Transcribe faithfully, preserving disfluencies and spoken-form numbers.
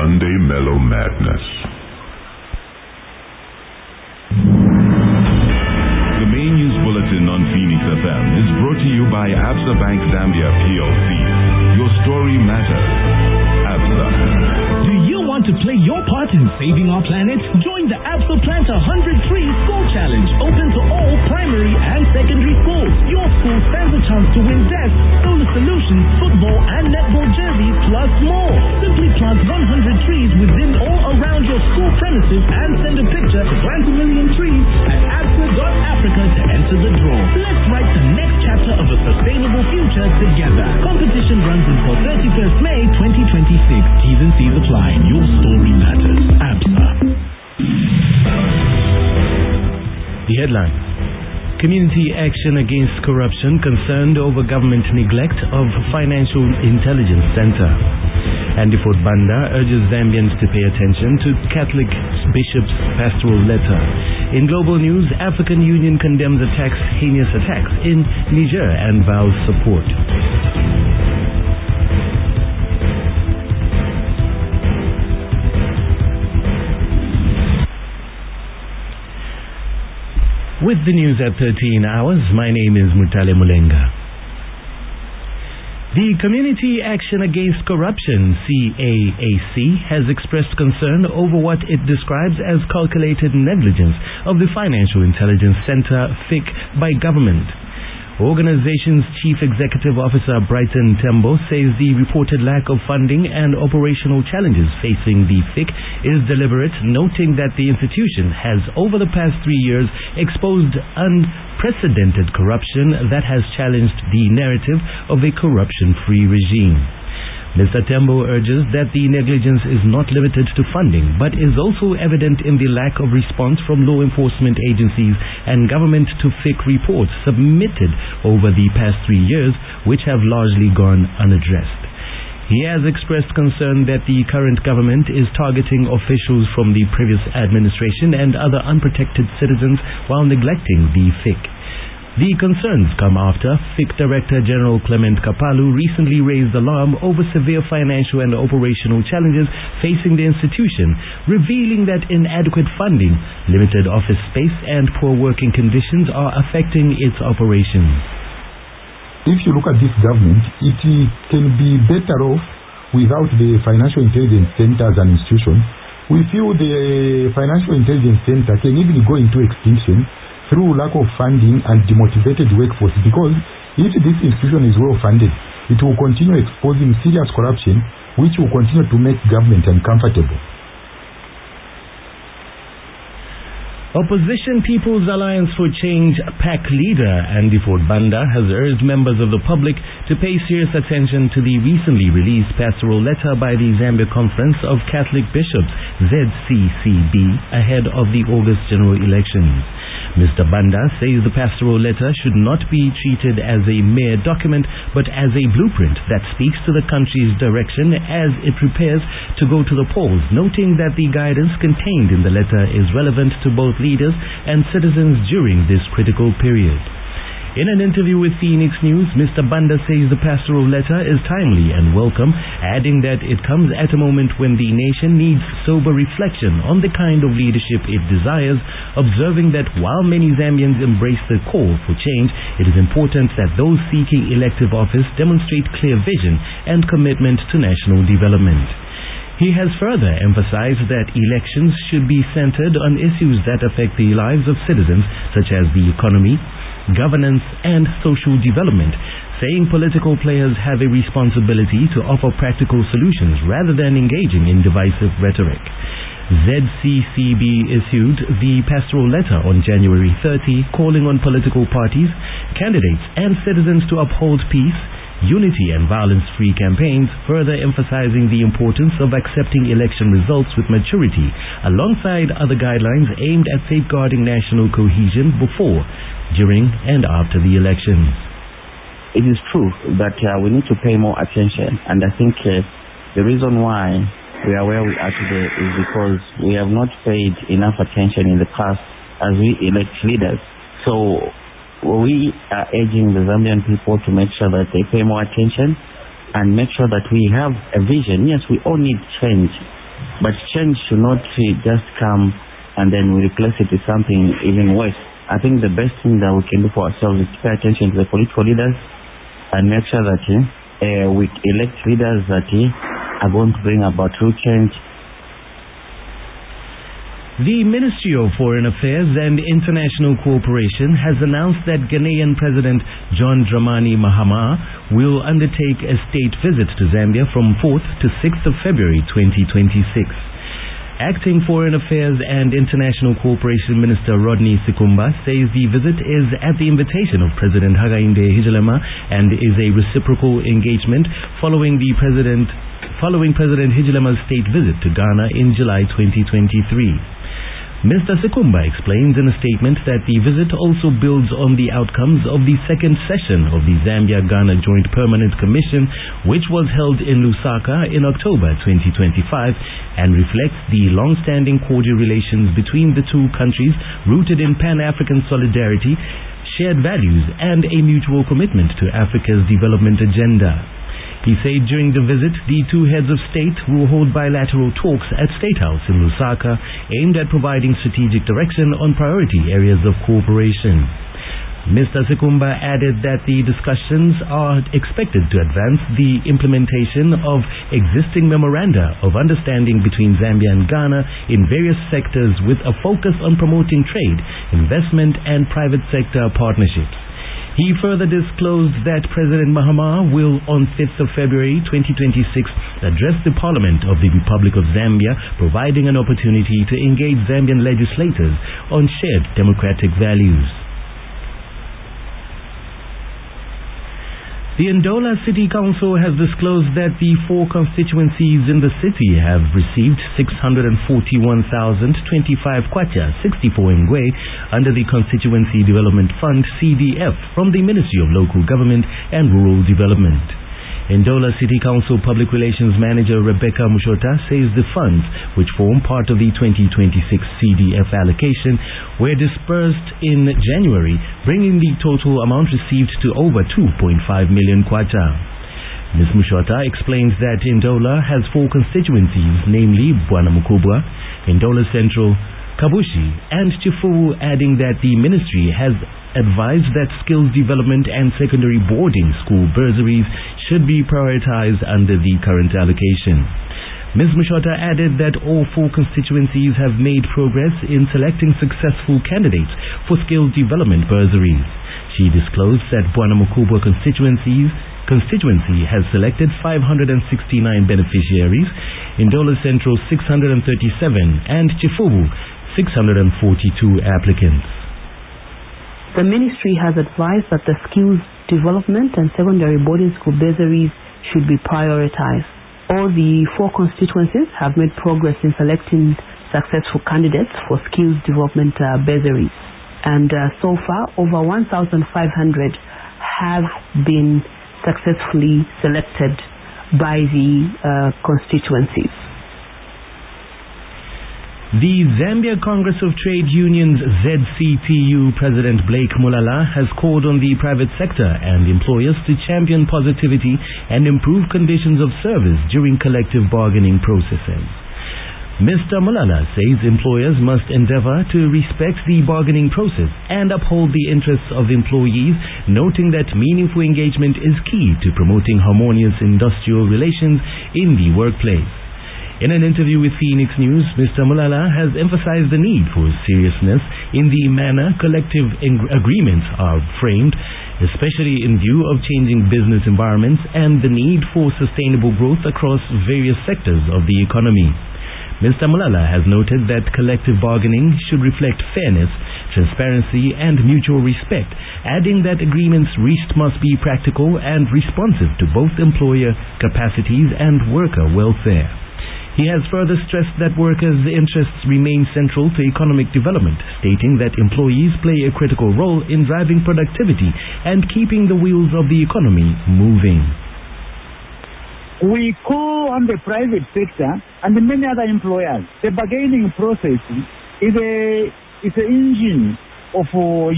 Sunday Mellow Madness. The main news bulletin on Phoenix F M is brought to you by Absa Bank Zambia P L C. Your story matters. Absa. Do you want to play your part in saving our planet? Join the Absa Planter one hundred Free School Challenge, open to all primary and secondary schools. Your school stands a chance to win desks, solar solutions, football and netball jerseys, plus more. Simply plant one hundred trees within or around your school premises and send a picture to Plant a Million Trees at absa dot africa to enter the draw. Let's write the next chapter of a sustainable future together. Competition runs until thirty-first May twenty twenty-six. T's and C's apply. Your story matters. Absa. The headline: Community Action Against Corruption concerned over government neglect of Financial Intelligence Center. Andy Ford Banda urges Zambians to pay attention to Catholic Bishop's pastoral letter. In global news, African Union condemns attacks, heinous attacks in Niger and vows support. With the news at thirteen hours, my name is Mutale Mulenga. The Community Action Against Corruption, C A A C, has expressed concern over what it describes as calculated negligence of the Financial Intelligence Center, F I C, by government. Organization's Chief Executive Officer Brighton Tembo says the reported lack of funding and operational challenges facing the F I C is deliberate, noting that the institution has over the past three years exposed unprecedented corruption that has challenged the narrative of a corruption-free regime. Mister Tembo urges that the negligence is not limited to funding, but is also evident in the lack of response from law enforcement agencies and government to F I C reports submitted over the past three years, which have largely gone unaddressed. He has expressed concern that the current government is targeting officials from the previous administration and other unprotected citizens while neglecting the F I C. The concerns come after F I C Director General Clement Kapalu recently raised alarm over severe financial and operational challenges facing the institution, revealing that inadequate funding, limited office space and poor working conditions are affecting its operations. If you look at this government, it can be better off without the Financial Intelligence Center as an institution. We feel the Financial Intelligence Center can even go into extinction through lack of funding and demotivated workforce, because if this institution is well funded, it will continue exposing serious corruption, which will continue to make government uncomfortable. Opposition People's Alliance for Change PAC leader Andy Ford Banda has urged members of the public to pay serious attention to the recently released pastoral letter by the Zambia Conference of Catholic Bishops, Z C C B, ahead of the August general elections. Mister Banda says the pastoral letter should not be treated as a mere document, but as a blueprint that speaks to the country's direction as it prepares to go to the polls, noting that the guidance contained in the letter is relevant to both leaders and citizens during this critical period. In an interview with Phoenix News, Mister Banda says the pastoral letter is timely and welcome, adding that it comes at a moment when the nation needs sober reflection on the kind of leadership it desires, observing that while many Zambians embrace the call for change, it is important that those seeking elective office demonstrate clear vision and commitment to national development. He has further emphasized that elections should be centered on issues that affect the lives of citizens, such as the economy, governance and social development, saying political players have a responsibility to offer practical solutions rather than engaging in divisive rhetoric. Z C C B issued the pastoral letter on January thirtieth, calling on political parties, candidates and citizens to uphold peace, unity and violence-free campaigns, further emphasizing the importance of accepting election results with maturity, alongside other guidelines aimed at safeguarding national cohesion before, during and after the elections. It is true that uh, we need to pay more attention, and I think uh, the reason why we are where we are today is because we have not paid enough attention in the past as we elect leaders. So we are urging the Zambian people to make sure that they pay more attention and make sure that we have a vision. Yes, we all need change, But change should not just come and then we replace it with something even worse. I think the best thing that we can do for ourselves is to pay attention to the political leaders and make sure that uh, we elect leaders that uh, are going to bring about true change. The Ministry of Foreign Affairs and International Cooperation has announced that Ghanaian President John Dramani Mahama will undertake a state visit to Zambia from fourth to sixth of February twenty twenty-six. Acting Foreign Affairs and International Cooperation Minister Rodney Sikumba says the visit is at the invitation of President Hakainde Hichilema and is a reciprocal engagement following the President following President Hichilema's state visit to Ghana in July twenty twenty-three. Mister Sikumba explains in a statement that the visit also builds on the outcomes of the second session of the Zambia-Ghana Joint Permanent Commission, which was held in Lusaka in October twenty twenty-five and reflects the long-standing cordial relations between the two countries rooted in Pan-African solidarity, shared values and a mutual commitment to Africa's development agenda. He said during the visit, the two heads of state will hold bilateral talks at State House in Lusaka aimed at providing strategic direction on priority areas of cooperation. Mister Sikumba added that the discussions are expected to advance the implementation of existing memoranda of understanding between Zambia and Ghana in various sectors with a focus on promoting trade, investment and private sector partnerships. He further disclosed that President Mahama will on fifth of February twenty twenty-six address the Parliament of the Republic of Zambia, providing an opportunity to engage Zambian legislators on shared democratic values. The Ndola City Council has disclosed that the four constituencies in the city have received six hundred forty-one thousand twenty-five kwacha, sixty-four ngwe, under the Constituency Development Fund C D F from the Ministry of Local Government and Rural Development. Ndola City Council Public Relations Manager Rebecca Mushota says the funds, which form part of the twenty twenty-six C D F allocation, were dispersed in January, bringing the total amount received to over two point five million kwacha. Miz Mushota explains that Ndola has four constituencies, namely Bwanamukubwa, Ndola Central, Kabushi and Chifuwu, adding that the ministry has advised that skills development and secondary boarding school bursaries should be prioritized under the current allocation. Miz Mushota added that all four constituencies have made progress in selecting successful candidates for skills development bursaries. She disclosed that Bwanamukubwa constituencies constituency has selected five hundred sixty-nine beneficiaries, Ndola Central six hundred thirty-seven and Chifuwu six hundred forty-two applicants. The ministry has advised that the skills development and secondary boarding school bursaries should be prioritized. All the four constituencies have made progress in selecting successful candidates for skills development uh, bursaries. And uh, so far, over one thousand five hundred have been successfully selected by the uh, constituencies. The Zambia Congress of Trade Unions Z C T U President Blake Mulala has called on the private sector and employers to champion positivity and improve conditions of service during collective bargaining processes. Mister Mulala says employers must endeavor to respect the bargaining process and uphold the interests of employees, noting that meaningful engagement is key to promoting harmonious industrial relations in the workplace. In an interview with Phoenix News, Mister Mulala has emphasized the need for seriousness in the manner collective agreements are framed, especially in view of changing business environments and the need for sustainable growth across various sectors of the economy. Mister Mulala has noted that collective bargaining should reflect fairness, transparency and mutual respect, adding that agreements reached must be practical and responsive to both employer capacities and worker welfare. He has further stressed that workers' interests remain central to economic development, stating that employees play a critical role in driving productivity and keeping the wheels of the economy moving. We call on the private sector and many other employers. The bargaining process is a is an engine of